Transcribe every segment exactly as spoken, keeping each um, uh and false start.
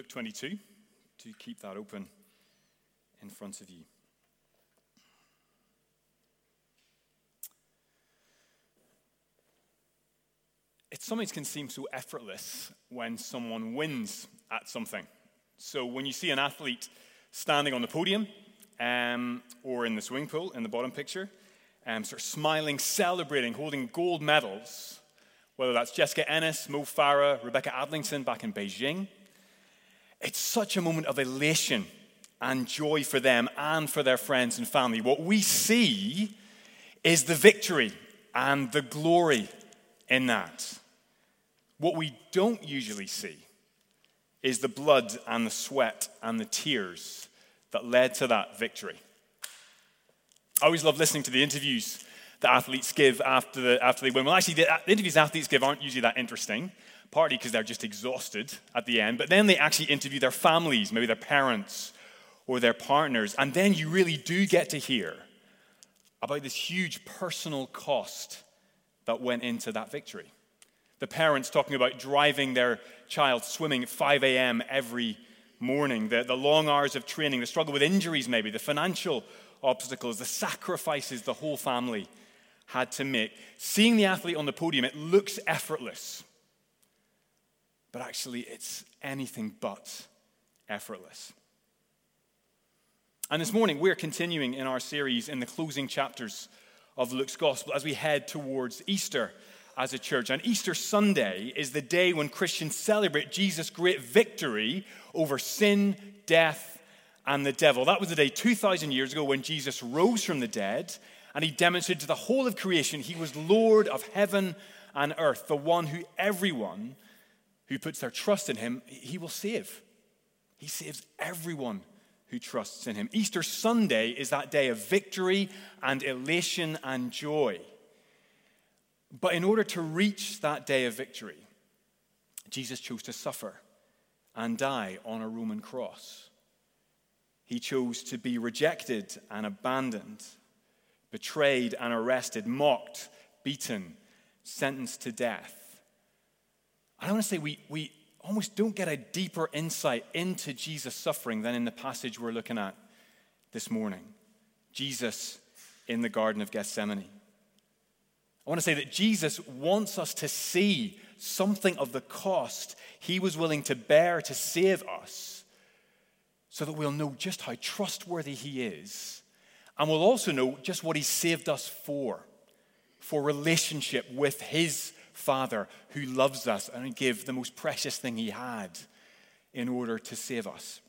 twenty-two, to keep that open in front of you. It sometimes can seem so effortless when someone wins at something. So when you see an athlete standing on the podium um, or in the swimming pool in the bottom picture, um, sort of smiling, celebrating, holding gold medals, whether that's Jessica Ennis, Mo Farah, Rebecca Adlington back in Beijing, it's such a moment of elation and joy for them and for their friends and family. What we see is the victory and the glory in that. What we don't usually see is the blood and the sweat and the tears that led to that victory. I always love listening to the interviews that athletes give after, the, after they win. Well, actually, the, the interviews athletes give aren't usually that interesting, partly because they're just exhausted at the end, but then they actually interview their families, maybe their parents or their partners, and then you really do get to hear about this huge personal cost that went into that victory. The parents talking about driving their child swimming at five a.m. every morning, the, the long hours of training, the struggle with injuries maybe, the financial obstacles, the sacrifices the whole family had to make. Seeing the athlete on the podium, it looks effortless, but actually it's anything but effortless. And this morning we're continuing in our series in the closing chapters of Luke's Gospel as we head towards Easter as a church. And Easter Sunday is the day when Christians celebrate Jesus' great victory over sin, death, and the devil. That was the day two thousand years ago when Jesus rose from the dead and he demonstrated to the whole of creation he was Lord of heaven and earth, the one who everyone who puts their trust in him, he will save. He saves everyone who trusts in him. Easter Sunday is that day of victory and elation and joy. But in order to reach that day of victory, Jesus chose to suffer and die on a Roman cross. He chose to be rejected and abandoned, betrayed and arrested, mocked, beaten, sentenced to death. I want to say we, we almost don't get a deeper insight into Jesus' suffering than in the passage we're looking at this morning. Jesus in the Garden of Gethsemane. I want to say that Jesus wants us to see something of the cost he was willing to bear to save us so that we'll know just how trustworthy he is, and we'll also know just what he saved us for, for relationship with his Father who loves us and gave the most precious thing he had in order to save us.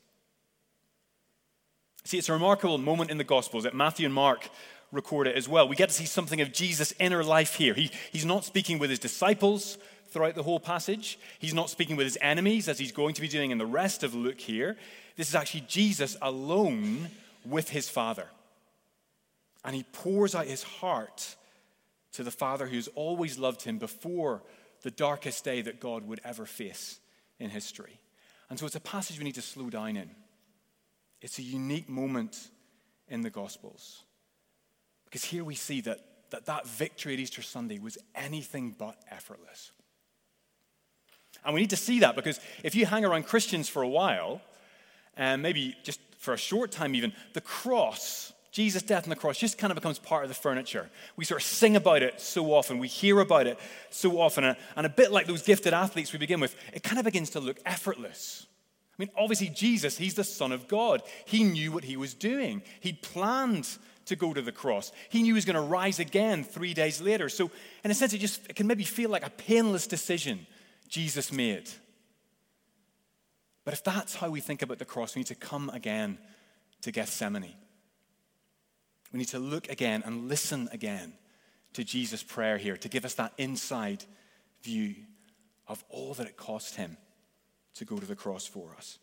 See, it's a remarkable moment in the Gospels that Matthew and Mark record it as well. We get to see something of Jesus' inner life here. He, he's not speaking with his disciples throughout the whole passage. He's not speaking with his enemies, as he's going to be doing in the rest of Luke here. This is actually Jesus alone with his Father. And he pours out his heart to the Father who's always loved him before the darkest day that God would ever face in history. And so it's a passage we need to slow down in. It's a unique moment in the Gospels. Because here we see that, that that victory at Easter Sunday was anything but effortless. And we need to see that because if you hang around Christians for a while, and maybe just for a short time even, the cross, Jesus' death on the cross, just kind of becomes part of the furniture. We sort of sing about it so often. We hear about it so often. And, and a bit like those gifted athletes we begin with, it kind of begins to look effortless. I mean, obviously Jesus, he's the Son of God. He knew what he was doing. He'd planned to go to the cross. He knew he was going to rise again three days later. So in a sense, it just it can maybe feel like a painless decision Jesus made. But if that's how we think about the cross, we need to come again to Gethsemane. We need to look again and listen again to Jesus' prayer here to give us that inside view of all that it cost him to go to the cross for us.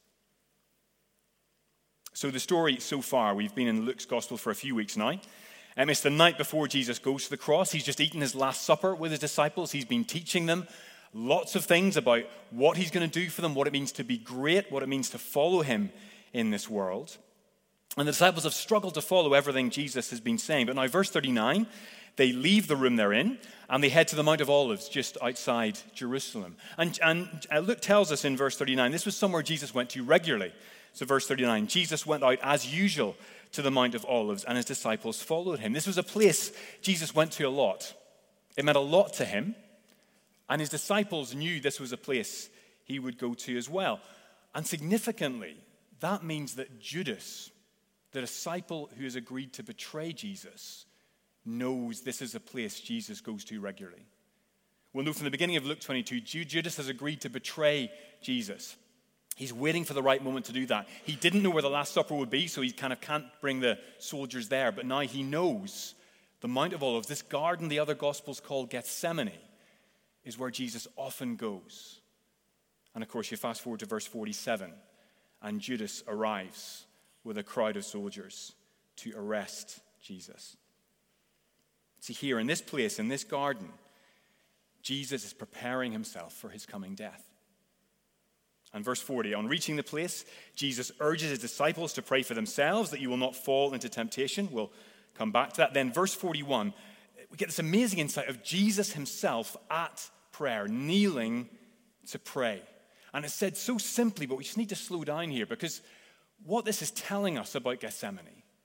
So the story so far, we've been in Luke's Gospel for a few weeks now. Um, it's the night before Jesus goes to the cross. He's just eaten his last supper with his disciples. He's been teaching them lots of things about what he's going to do for them, what it means to be great, what it means to follow him in this world. And the disciples have struggled to follow everything Jesus has been saying. But now verse thirty-nine, they leave the room they're in, and they head to the Mount of Olives just outside Jerusalem. And, and Luke tells us in verse thirty-nine, this was somewhere Jesus went to regularly. So verse thirty-nine, Jesus went out as usual to the Mount of Olives, and his disciples followed him. This was a place Jesus went to a lot. It meant a lot to him, and his disciples knew this was a place he would go to as well. And significantly, that means that Judas, the disciple who has agreed to betray Jesus, knows this is a place Jesus goes to regularly. We'll know from the beginning of Luke twenty-two, Judas has agreed to betray Jesus. He's waiting for the right moment to do that. He didn't know where the Last Supper would be, so he kind of can't bring the soldiers there. But now he knows the Mount of Olives, this garden the other Gospels call Gethsemane, is where Jesus often goes. And of course, you fast forward to verse forty-seven, and Judas arrives with a crowd of soldiers to arrest Jesus. See, here in this place, in this garden, Jesus is preparing himself for his coming death. And verse forty, on reaching the place, Jesus urges his disciples to pray for themselves that you will not fall into temptation. We'll come back to that. Then verse forty-one, we get this amazing insight of Jesus himself at prayer, kneeling to pray. And it's said so simply, but we just need to slow down here, because what this is telling us about Gethsemane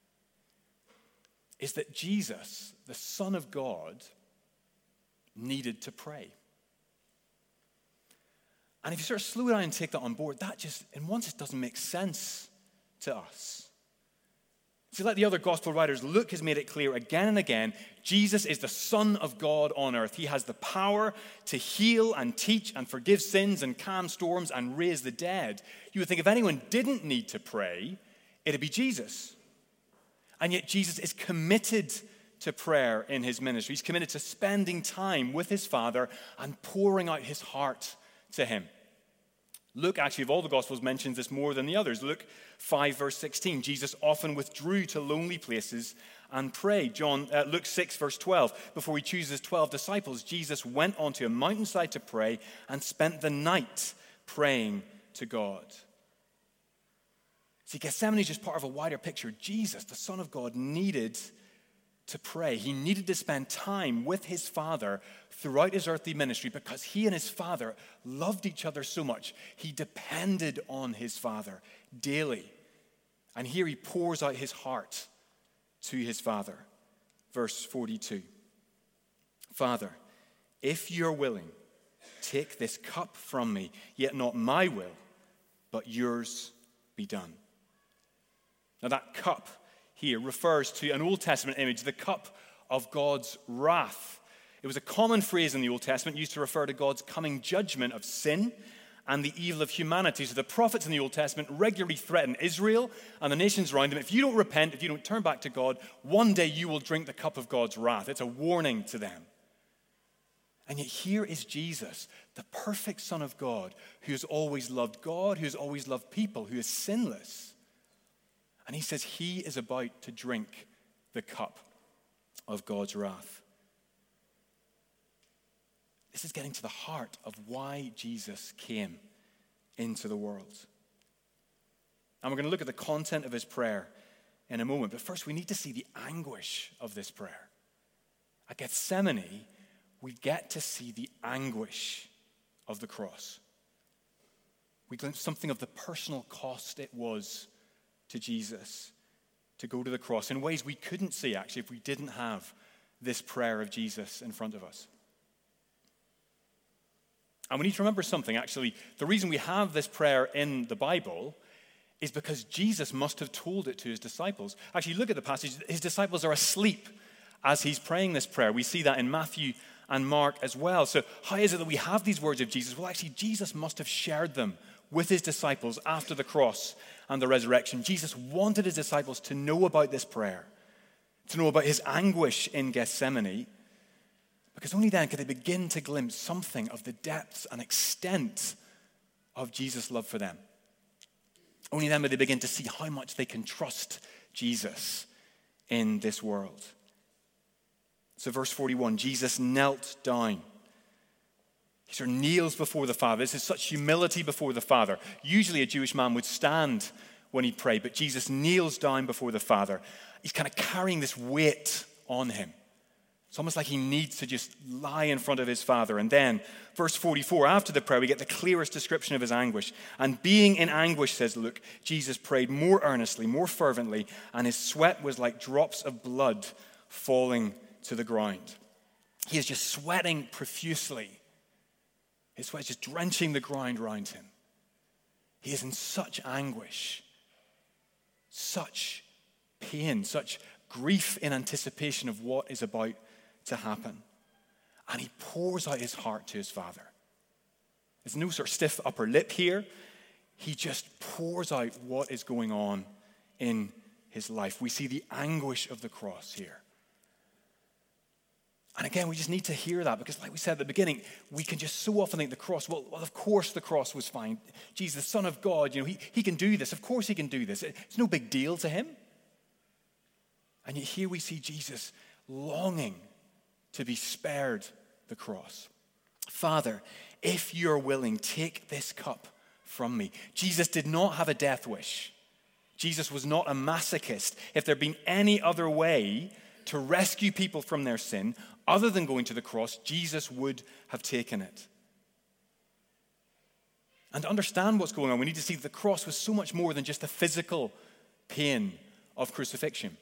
is that Jesus, the Son of God, needed to pray. And if you sort of slow down and take that on board, that just, in one sense, doesn't make sense to us. See, like the other gospel writers, Luke has made it clear again and again, Jesus is the Son of God on earth. He has the power to heal and teach and forgive sins and calm storms and raise the dead. You would think if anyone didn't need to pray, it'd be Jesus. And yet Jesus is committed to prayer in his ministry. He's committed to spending time with his Father and pouring out his heart to him. Luke, actually, of all the Gospels, mentions this more than the others. Luke five, verse sixteen, Jesus often withdrew to lonely places and prayed. John, uh, Luke six, verse twelve, before he chooses his twelve disciples, Jesus went onto a mountainside to pray and spent the night praying to God. See, Gethsemane is just part of a wider picture. Jesus, the Son of God, needed to pray. He needed to spend time with his Father throughout his earthly ministry because he and his Father loved each other so much. He depended on his Father daily. And here he pours out his heart to his Father. Verse forty-two. Father, if you're willing, take this cup from me, yet not my will, but yours be done. Now that cup here refers to an Old Testament image, the cup of God's wrath. It was a common phrase in the Old Testament used to refer to God's coming judgment of sin and the evil of humanity. So the prophets in the Old Testament regularly threaten Israel and the nations around them. If you don't repent, if you don't turn back to God, one day you will drink the cup of God's wrath. It's a warning to them. And yet here is Jesus, the perfect Son of God, who has always loved God, who has always loved people, who is sinless. And he says he is about to drink the cup of God's wrath. This is getting to the heart of why Jesus came into the world. And we're going to look at the content of his prayer in a moment. But first, we need to see the anguish of this prayer. At Gethsemane, we get to see the anguish of the cross. We glimpse something of the personal cost it was to Jesus to go to the cross in ways we couldn't see, actually, if we didn't have this prayer of Jesus in front of us. And we need to remember something, actually. The reason we have this prayer in the Bible is because Jesus must have told it to his disciples. Actually, look at the passage. His disciples are asleep as he's praying this prayer. We see that in Matthew and Mark as well. So how is it that we have these words of Jesus? Well, actually, Jesus must have shared them with his disciples after the cross and the resurrection. Jesus wanted his disciples to know about this prayer, to know about his anguish in Gethsemane, because only then could they begin to glimpse something of the depths and extent of Jesus' love for them. Only then would they begin to see how much they can trust Jesus in this world. So verse forty-one, Jesus knelt down. He sort of kneels before the Father. This is such humility before the Father. Usually a Jewish man would stand when he prayed, but Jesus kneels down before the Father. He's kind of carrying this weight on him. It's almost like he needs to just lie in front of his Father. And then, verse forty-four, after the prayer, we get the clearest description of his anguish. And being in anguish, says Luke, Jesus prayed more earnestly, more fervently, and his sweat was like drops of blood falling to the ground. He is just sweating profusely. His sweat is just drenching the ground around him. He is in such anguish, such pain, such grief in anticipation of what is about to happen. And he pours out his heart to his Father. There's no sort of stiff upper lip here. He just pours out what is going on in his life. We see the anguish of the cross here. And again, we just need to hear that because like we said at the beginning, we can just so often think the cross, well, well of course the cross was fine. Jesus, the Son of God, you know, he, he can do this. Of course he can do this. It's no big deal to him. And yet here we see Jesus longing to be spared the cross. Father, if you're willing, take this cup from me. Jesus did not have a death wish. Jesus was not a masochist. If there had been any other way to rescue people from their sin, other than going to the cross, Jesus would have taken it. And to understand what's going on, we need to see that the cross was so much more than just the physical pain of crucifixion.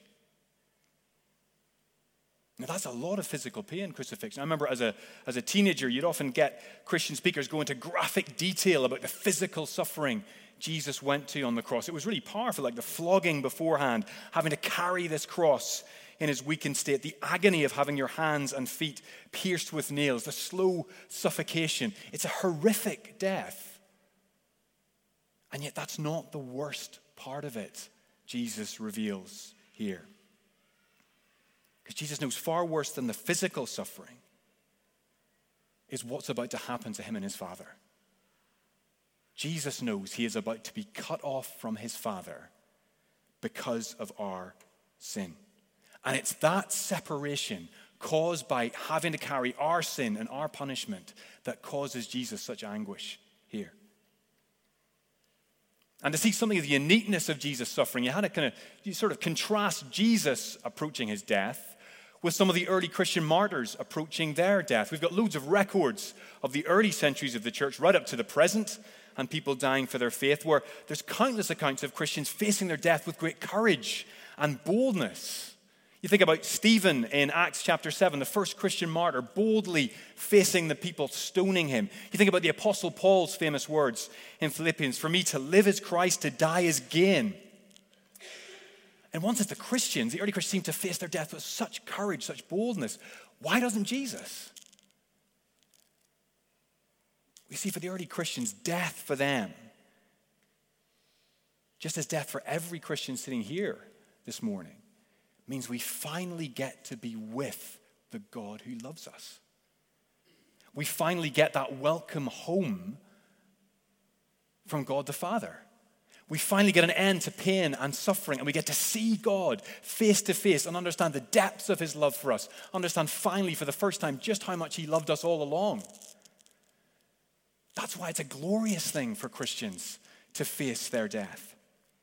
Now, that's a lot of physical pain, crucifixion. I remember as a, as a teenager, you'd often get Christian speakers go into graphic detail about the physical suffering Jesus went to on the cross. It was really powerful, like the flogging beforehand, having to carry this cross in his weakened state, the agony of having your hands and feet pierced with nails, the slow suffocation. It's a horrific death. And yet that's not the worst part of it, Jesus reveals here. Because Jesus knows far worse than the physical suffering is what's about to happen to him and his Father. Jesus knows he is about to be cut off from his Father because of our sin. And it's that separation caused by having to carry our sin and our punishment that causes Jesus such anguish here. And to see something of the uniqueness of Jesus' suffering, you had to kind of you sort of contrast Jesus approaching his death with some of the early Christian martyrs approaching their death. We've got loads of records of the early centuries of the church right up to the present and people dying for their faith, where there's countless accounts of Christians facing their death with great courage and boldness. You think about Stephen in Acts chapter seven, the first Christian martyr, boldly facing the people stoning him. You think about the Apostle Paul's famous words in Philippians, "For me to live is Christ, to die is gain." And once it's the Christians, the early Christians seem to face their death with such courage, such boldness. Why doesn't Jesus? We see for the early Christians, death for them, just as death for every Christian sitting here this morning, means we finally get to be with the God who loves us. We finally get that welcome home from God the Father. We finally get an end to pain and suffering, and we get to see God face to face and understand the depths of his love for us. Understand finally for the first time just how much he loved us all along. That's why it's a glorious thing for Christians to face their death.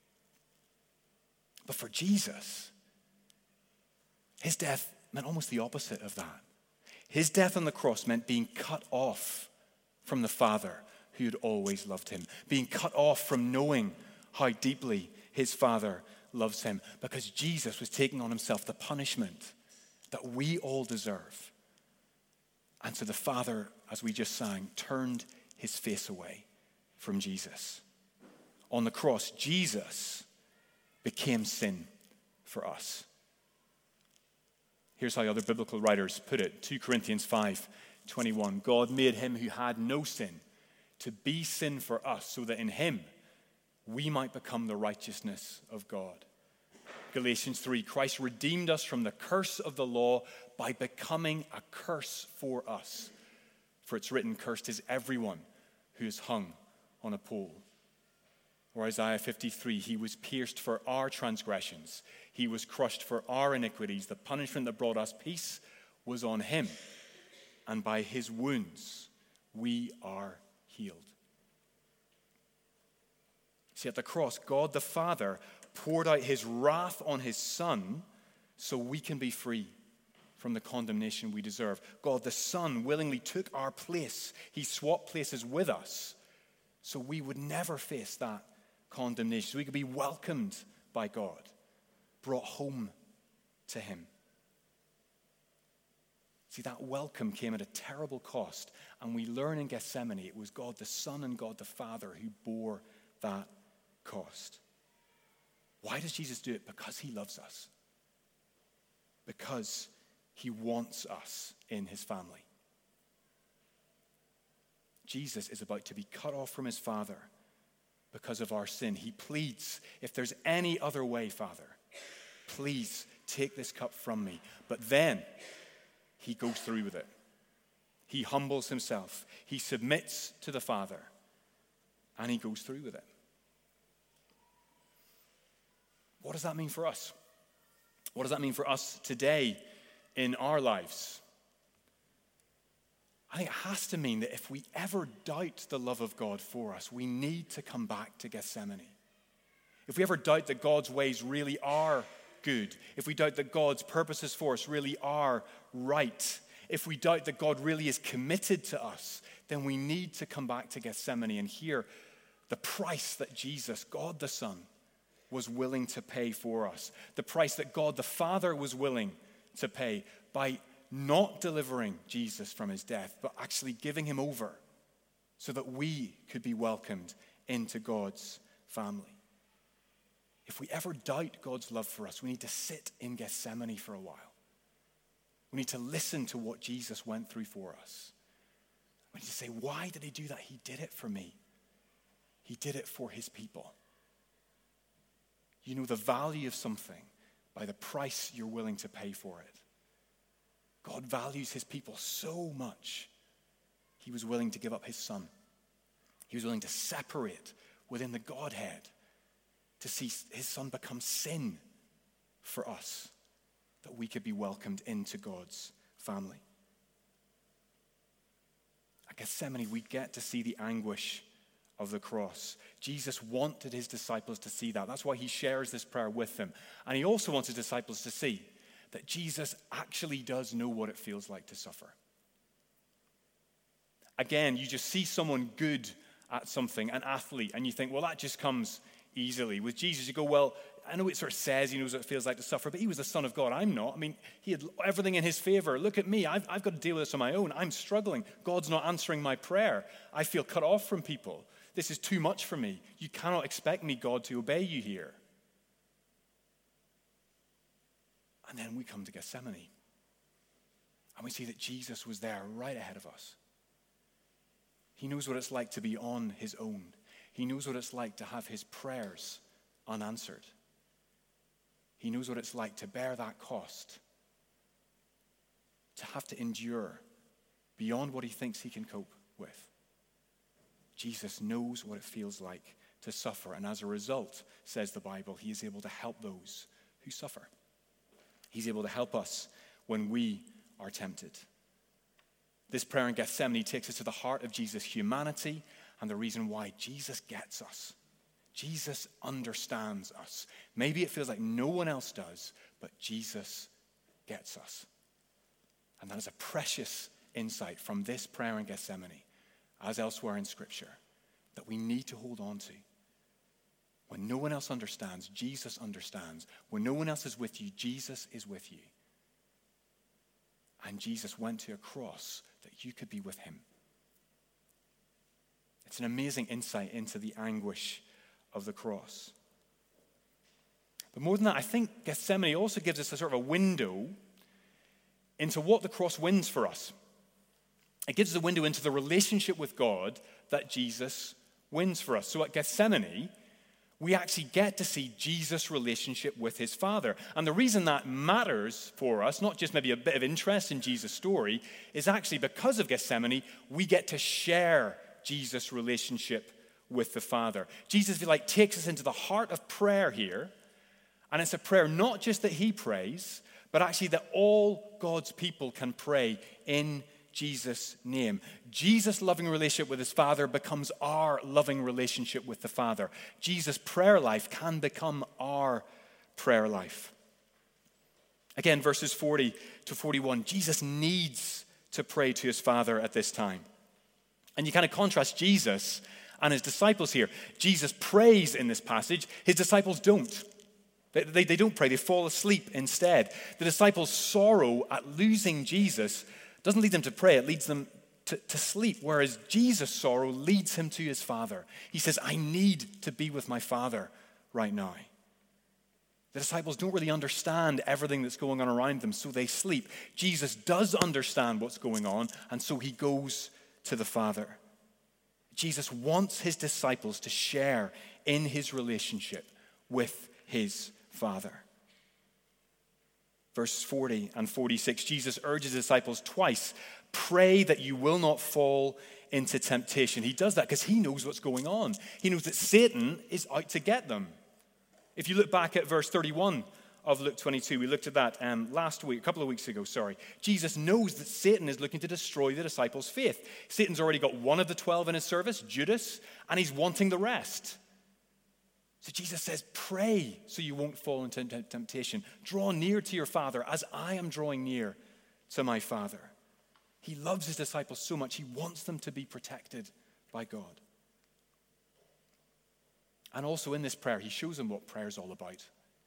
But for Jesus, his death meant almost the opposite of that. His death on the cross meant being cut off from the Father who had always loved him, being cut off from knowing how deeply his Father loves him, because Jesus was taking on himself the punishment that we all deserve. And so the Father, as we just sang, turned his face away from Jesus. On the cross, Jesus became sin for us. Here's how other biblical writers put it. Second Corinthians five twenty-one. God made him who had no sin to be sin for us, so that in him we might become the righteousness of God. Galatians three. Christ redeemed us from the curse of the law by becoming a curse for us. For it's written, cursed is everyone who is hung on a pole. Or Isaiah fifty-three, he was pierced for our transgressions. He was crushed for our iniquities. The punishment that brought us peace was on him. And by his wounds, we are healed. See, at the cross, God the Father poured out his wrath on his Son so we can be free from the condemnation we deserve. God the Son willingly took our place. He swapped places with us so we would never face that condemnation. So we could be welcomed by God, brought home to him. See, that welcome came at a terrible cost, and we learn in Gethsemane it was God the Son and God the Father who bore that cost. Why does Jesus do it? Because he loves us. Because he wants us in his family. Jesus is about to be cut off from his Father because of our sin. He pleads, if there's any other way, Father, please take this cup from me. But then he goes through with it. He humbles himself. He submits to the Father. And he goes through with it. What does that mean for us? What does that mean for us today in our lives? I think it has to mean that if we ever doubt the love of God for us, we need to come back to Gethsemane. If we ever doubt that God's ways really are good, if we doubt that God's purposes for us really are right, if we doubt that God really is committed to us, then we need to come back to Gethsemane and hear the price that Jesus, God the Son, was willing to pay for us. The price that God the Father was willing to pay by not delivering Jesus from his death, but actually giving him over so that we could be welcomed into God's family. If we ever doubt God's love for us, we need to sit in Gethsemane for a while. We need to listen to what Jesus went through for us. We need to say, why did he do that? He did it for me. He did it for his people. You know the value of something by the price you're willing to pay for it. God values his people so much, he was willing to give up his Son. He was willing to separate within the Godhead to see his Son become sin for us, that we could be welcomed into God's family. At Gethsemane, we get to see the anguish of the cross. Jesus wanted his disciples to see that. That's why he shares this prayer with them. And he also wants his disciples to see that Jesus actually does know what it feels like to suffer. Again, you just see someone good at something, an athlete, and you think, well, that just comes easily. With Jesus, you go, well, I know it sort of says he knows what it feels like to suffer, but he was the Son of God. I'm not. I mean, he had everything in his favor. Look at me. I've, I've got to deal with this on my own. I'm struggling. God's not answering my prayer. I feel cut off from people. This is too much for me. You cannot expect me, God, to obey you here. And then we come to Gethsemane. And we see that Jesus was there right ahead of us. He knows what it's like to be on his own. He knows what it's like to have his prayers unanswered. He knows what it's like to bear that cost, to have to endure beyond what he thinks he can cope with. Jesus knows what it feels like to suffer, and as a result, says the Bible, he is able to help those who suffer. He's able to help us when we are tempted. This prayer in Gethsemane takes us to the heart of Jesus' humanity and the reason why Jesus gets us. Jesus understands us. Maybe it feels like no one else does, but Jesus gets us. And that is a precious insight from this prayer in Gethsemane, as elsewhere in Scripture, that we need to hold on to. When no one else understands, Jesus understands. When no one else is with you, Jesus is with you. And Jesus went to a cross that you could be with him. It's an amazing insight into the anguish of the cross. But more than that, I think Gethsemane also gives us a sort of a window into what the cross wins for us. It gives us a window into the relationship with God that Jesus wins for us. So at Gethsemane, we actually get to see Jesus' relationship with his Father. And the reason that matters for us, not just maybe a bit of interest in Jesus' story, is actually because of Gethsemane, we get to share Jesus' relationship with the Father. Jesus, if you like, takes us into the heart of prayer here. And it's a prayer not just that he prays, but actually that all God's people can pray in Jesus' name. Jesus' loving relationship with his Father becomes our loving relationship with the Father. Jesus' prayer life can become our prayer life. Again, verses forty to forty-one, Jesus needs to pray to his Father at this time. And you kind of contrast Jesus and his disciples here. Jesus prays in this passage. His disciples don't. They, they, they don't pray. They fall asleep instead. The disciples' sorrow at losing Jesus doesn't lead them to pray. It leads them to, to sleep, whereas Jesus' sorrow leads him to his Father. He says, I need to be with my Father right now. The disciples don't really understand everything that's going on around them, so they sleep. Jesus does understand what's going on, and so he goes to the Father. Jesus wants his disciples to share in his relationship with his Father. Verses forty and forty-six, Jesus urges his disciples twice, pray that you will not fall into temptation. He does that because he knows what's going on. He knows that Satan is out to get them. If you look back at verse thirty-one of Luke twenty-two, we looked at that um, last week, a couple of weeks ago, sorry. Jesus knows that Satan is looking to destroy the disciples' faith. Satan's already got one of the twelve in his service, Judas, and he's wanting the rest. So Jesus says, pray so you won't fall into temptation. Draw near to your Father as I am drawing near to my Father. He loves his disciples so much, he wants them to be protected by God. And also in this prayer, he shows them what prayer is all about.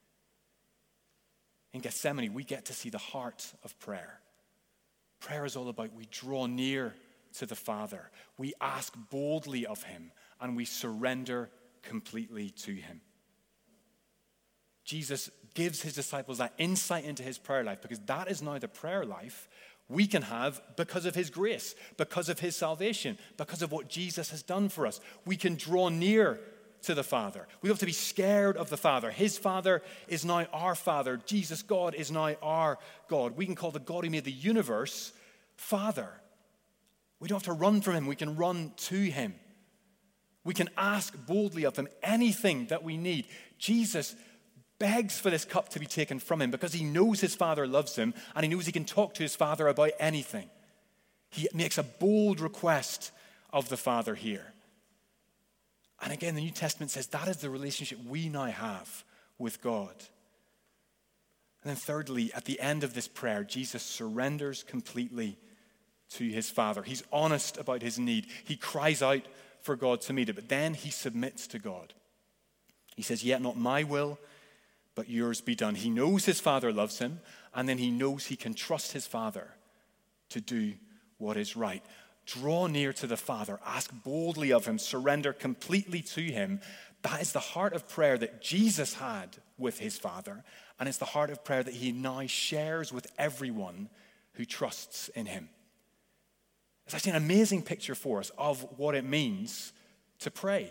In Gethsemane, we get to see the heart of prayer. Prayer is all about we draw near to the Father. We ask boldly of him, and we surrender completely to him. Jesus gives his disciples that insight into his prayer life, because that is now the prayer life we can have because of his grace, because of his salvation, because of what Jesus has done for us. We can draw near to the Father. We don't have to be scared of the Father. His Father is now our Father. Jesus, God, is now our God. We can call the God who made the universe Father. We don't have to run from him. We can run to him. We can ask boldly of him anything that we need. Jesus begs for this cup to be taken from him because he knows his Father loves him and he knows he can talk to his Father about anything. He makes a bold request of the Father here. And again, the New Testament says that is the relationship we now have with God. And then thirdly, at the end of this prayer, Jesus surrenders completely to his Father. He's honest about his need. He cries out for God to meet it, but then he submits to God. He says, yet not my will, but yours be done. He knows his Father loves him, and then he knows he can trust his Father to do what is right. Draw near to the Father, ask boldly of him, surrender completely to him. That is the heart of prayer that Jesus had with his Father, and it's the heart of prayer that he now shares with everyone who trusts in him. It's actually an amazing picture for us of what it means to pray.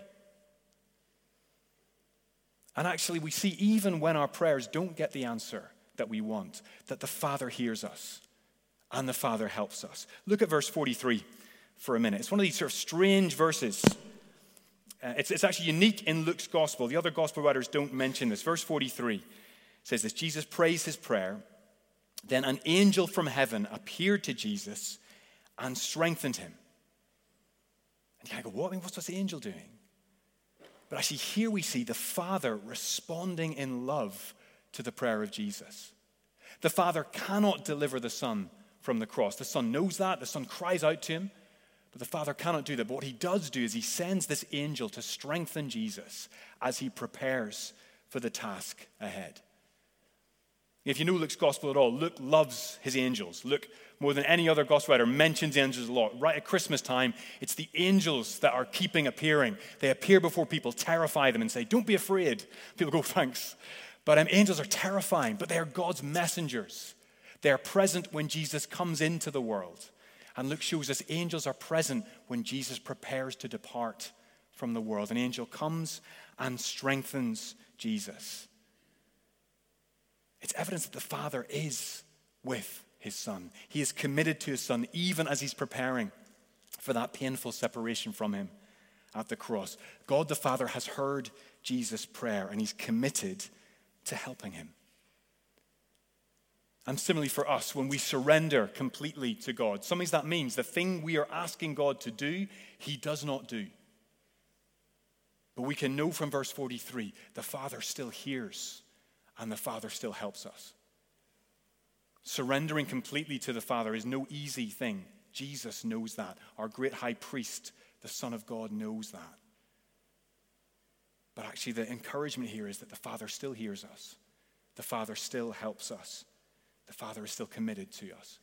And actually, we see even when our prayers don't get the answer that we want, that the Father hears us and the Father helps us. Look at verse forty-three for a minute. It's one of these sort of strange verses. Uh, it's, it's actually unique in Luke's gospel. The other gospel writers don't mention this. Verse forty-three says this: Jesus prays his prayer. Then an angel from heaven appeared to Jesus and strengthened him. And you kind of go, what? I mean, what's, what's the angel doing? But actually, here we see the Father responding in love to the prayer of Jesus. The Father cannot deliver the Son from the cross. The Son knows that. The Son cries out to him. But the Father cannot do that. But what he does do is he sends this angel to strengthen Jesus as he prepares for the task ahead. If you know Luke's gospel at all, Luke loves his angels. Luke, more than any other gospel writer, mentions angels a lot. Right at Christmas time, it's the angels that are keeping appearing. They appear before people, terrify them, and say, don't be afraid. People go, thanks. But um, angels are terrifying, but they are God's messengers. They are present when Jesus comes into the world. And Luke shows us angels are present when Jesus prepares to depart from the world. An angel comes and strengthens Jesus. It's evidence that the Father is with his Son. He is committed to his Son even as he's preparing for that painful separation from him at the cross. God the Father has heard Jesus' prayer and he's committed to helping him. And similarly for us, when we surrender completely to God, sometimes that means the thing we are asking God to do, he does not do. But we can know from verse forty-three, the Father still hears and the Father still helps us. Surrendering completely to the Father is no easy thing. Jesus knows that. Our great high priest, the Son of God, knows that. But actually the encouragement here is that the Father still hears us. The Father still helps us. The Father is still committed to us.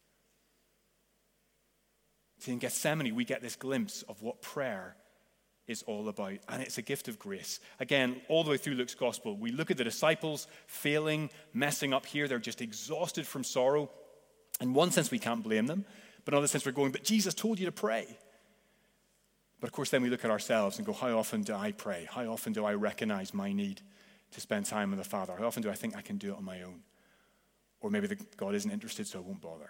See, in Gethsemane, we get this glimpse of what prayer is all about, and it's a gift of grace. Again, all the way through Luke's gospel, we look at the disciples failing, messing up here. They're just exhausted from sorrow. In one sense, we can't blame them, but in another sense, we're going, but Jesus told you to pray. But of course, then we look at ourselves and go, how often do I pray? How often do I recognize my need to spend time with the Father? How often do I think I can do it on my own? Or maybe the, God isn't interested, so I won't bother.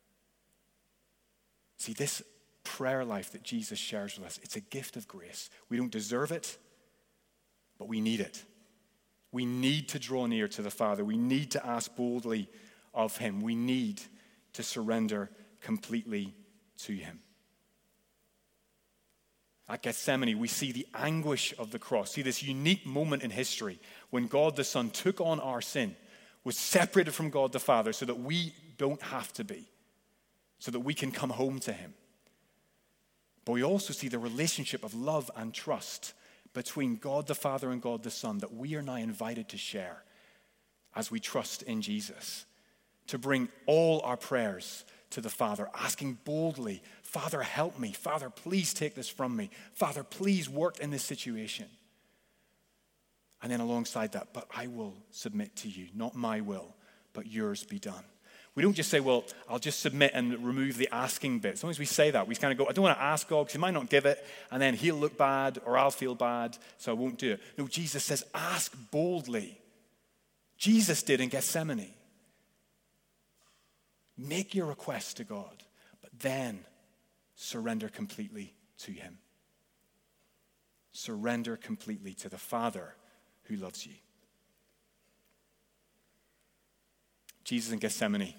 See, this prayer life that Jesus shares with us, it's a gift of grace. We don't deserve it, but we need it. We need to draw near to the Father. We need to ask boldly of him. We need to surrender completely to him. At Gethsemane, we see the anguish of the cross. See this unique moment in history when God the Son took on our sin, was separated from God the Father so that we don't have to be, so that we can come home to him. But we also see the relationship of love and trust between God the Father and God the Son that we are now invited to share as we trust in Jesus, to bring all our prayers to the Father, asking boldly, Father, help me. Father, please take this from me. Father, please work in this situation. And then alongside that, but I will submit to you, not my will, but yours be done. We don't just say, well, I'll just submit and remove the asking bit. Sometimes we say that. We kind of go, I don't want to ask God because he might not give it, and then he'll look bad or I'll feel bad, so I won't do it. No, Jesus says, ask boldly. Jesus did in Gethsemane. Make your request to God, but then surrender completely to him. Surrender completely to the Father who loves you. Jesus in Gethsemane.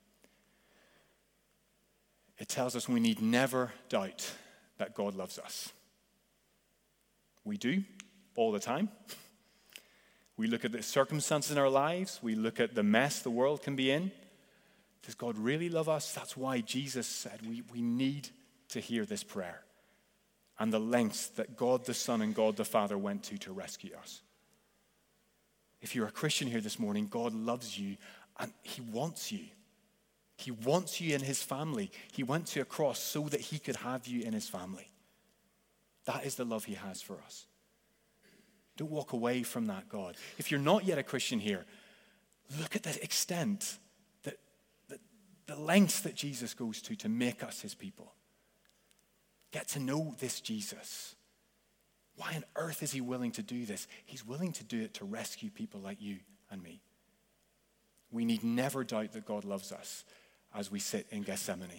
It tells us we need never doubt that God loves us. We do, all the time. We look at the circumstances in our lives. We look at the mess the world can be in. Does God really love us? That's why Jesus said we, we need to hear this prayer and the lengths that God the Son and God the Father went to to rescue us. If you're a Christian here this morning, God loves you and he wants you. He wants you in his family. He went to a cross so that he could have you in his family. That is the love he has for us. Don't walk away from that God. If you're not yet a Christian here, look at the extent, the, the, the lengths that Jesus goes to to make us his people. Get to know this Jesus. Why on earth is he willing to do this? He's willing to do it to rescue people like you and me. We need never doubt that God loves us as we sit in Gethsemane.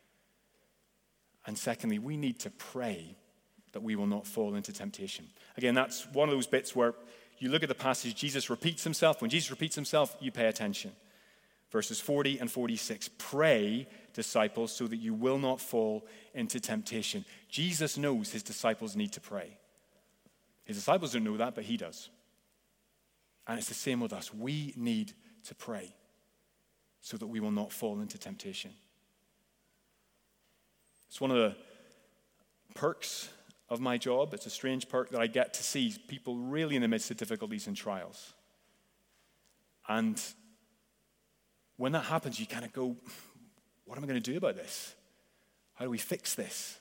And secondly, we need to pray that we will not fall into temptation. Again, that's one of those bits where you look at the passage, Jesus repeats himself. When Jesus repeats himself, you pay attention. Verses forty and forty-six, pray, disciples, so that you will not fall into temptation. Jesus knows his disciples need to pray. His disciples don't know that, but he does. And it's the same with us. We need to pray so that we will not fall into temptation. It's one of the perks of my job. It's a strange perk that I get to see people really in the midst of difficulties and trials. And when that happens, you kind of go, what am I going to do about this? How do we fix this?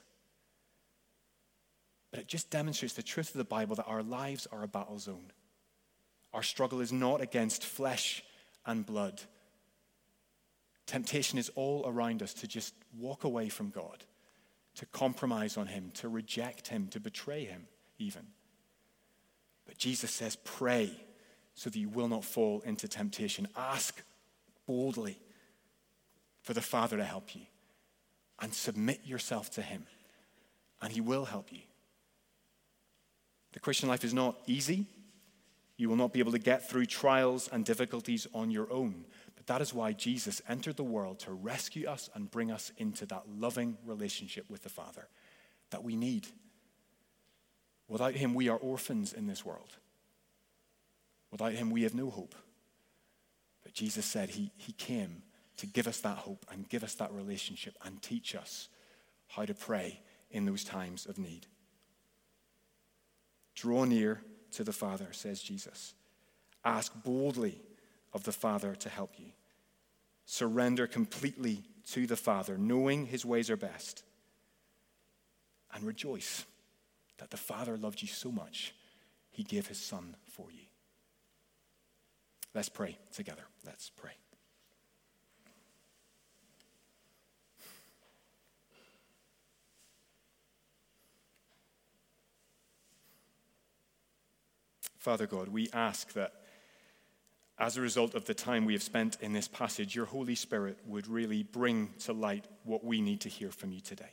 But it just demonstrates the truth of the Bible that our lives are a battle zone. Our struggle is not against flesh and blood. Temptation is all around us to just walk away from God, to compromise on him, to reject him, to betray him even. But Jesus says, pray so that you will not fall into temptation. Ask boldly for the Father to help you and submit yourself to him, and he will help you. The Christian life is not easy. You will not be able to get through trials and difficulties on your own. But that is why Jesus entered the world to rescue us and bring us into that loving relationship with the Father that we need. Without him, we are orphans in this world. Without him, we have no hope. But Jesus said he, he came to give us that hope and give us that relationship and teach us how to pray in those times of need. Draw near to the Father, says Jesus. Ask boldly of the Father to help you. Surrender completely to the Father, knowing his ways are best. And rejoice that the Father loved you so much, he gave his Son for you. Let's pray together. Let's pray. Father God, we ask that as a result of the time we have spent in this passage, your Holy Spirit would really bring to light what we need to hear from you today.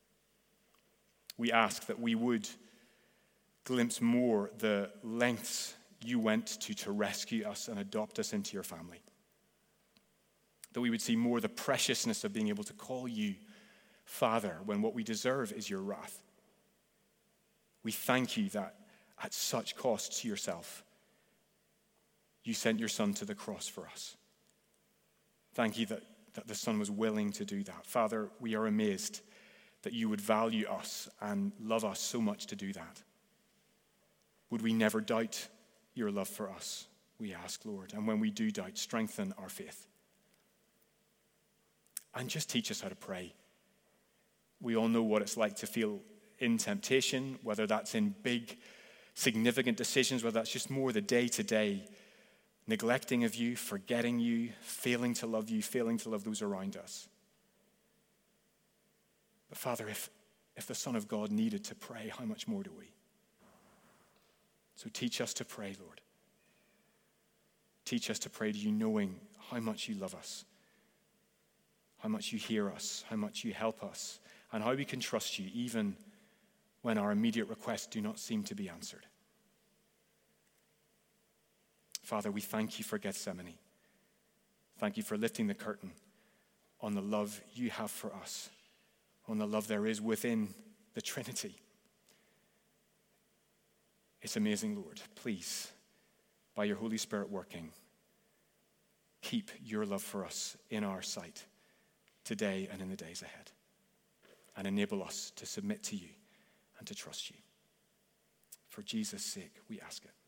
We ask that we would glimpse more the lengths you went to to rescue us and adopt us into your family. That we would see more the preciousness of being able to call you Father when what we deserve is your wrath. We thank you that at such cost to yourself, you sent your Son to the cross for us. Thank you that, that the Son was willing to do that. Father, we are amazed that you would value us and love us so much to do that. Would we never doubt your love for us, we ask, Lord. And when we do doubt, strengthen our faith. And just teach us how to pray. We all know what it's like to feel in temptation, whether that's in big, significant decisions, whether that's just more the day-to-day neglecting of you, forgetting you, failing to love you, failing to love those around us. But Father, if, if the Son of God needed to pray, how much more do we? So teach us to pray, Lord. Teach us to pray to you knowing how much you love us, how much you hear us, how much you help us, and how we can trust you even when our immediate requests do not seem to be answered. Father, we thank you for Gethsemane. Thank you for lifting the curtain on the love you have for us, on the love there is within the Trinity. It's amazing, Lord. Please, by your Holy Spirit working, keep your love for us in our sight today and in the days ahead, and enable us to submit to you and to trust you. For Jesus' sake, we ask it.